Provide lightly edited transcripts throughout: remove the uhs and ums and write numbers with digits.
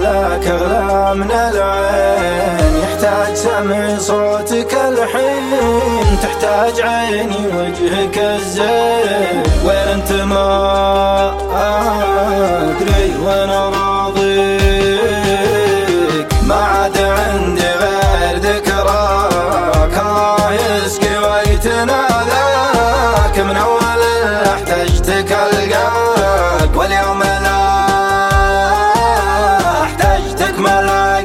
لك أغلى من العين، يحتاج سمع صوتك الحين، تحتاج عيني وجهك الزين. وين انت ما أدري وانا راضيك، ما عاد عندي غير ذكراك. الله يسقي وقتنا ذاك، من أول احتجتك ألقاك، واليوم لا احتجتك ما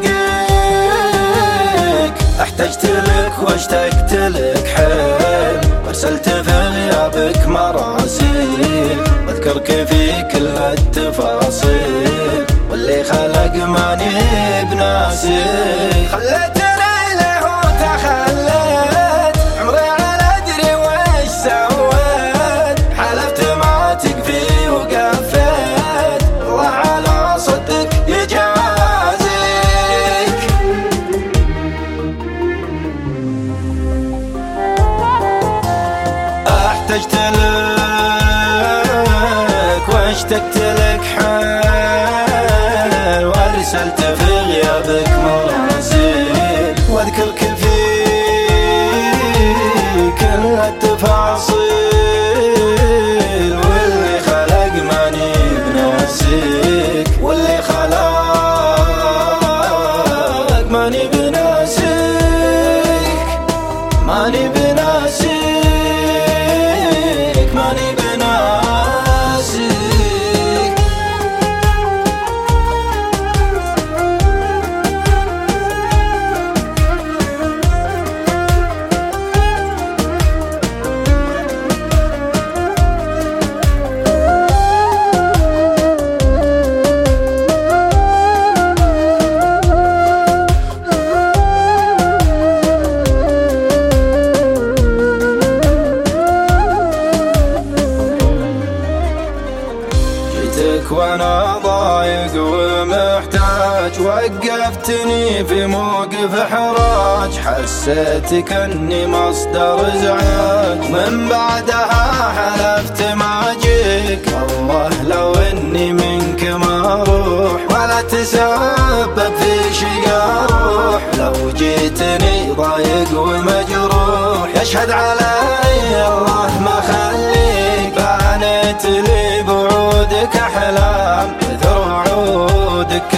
لاقيك. احتجت لك واشتقت لك حيل، وارسلت في غيابك مراسيل، واذكرك في كل التفاصيل، واللي خلق ماني بناسي. خليتني له وتخليت، عمري على ادري وش سويت، حلفت ما تكفي وقفيت، الله على صدق يجازيك. احتجت لك واشتقت لك حيل، وارسلت في غيابك مراسيل، واذكرك في كل التفاصيل، واللي خلق ماني بناسيك، واللي خلق ماني بناسيك، ماني بناسيك، ماني بناسيك. وانا ضايق ومحتاج، وقفتني في موقف احراج، حسيت كأني مصدر ازعاج، من بعدها حلفت ما اجيك. والله لو اني منك ما اروح، ولا تسبب في شقا روح، لو جيتني ضايق ومجروح، يشهد علي الله ما خليك. بانت لي بعودك احلام، كثر وعودك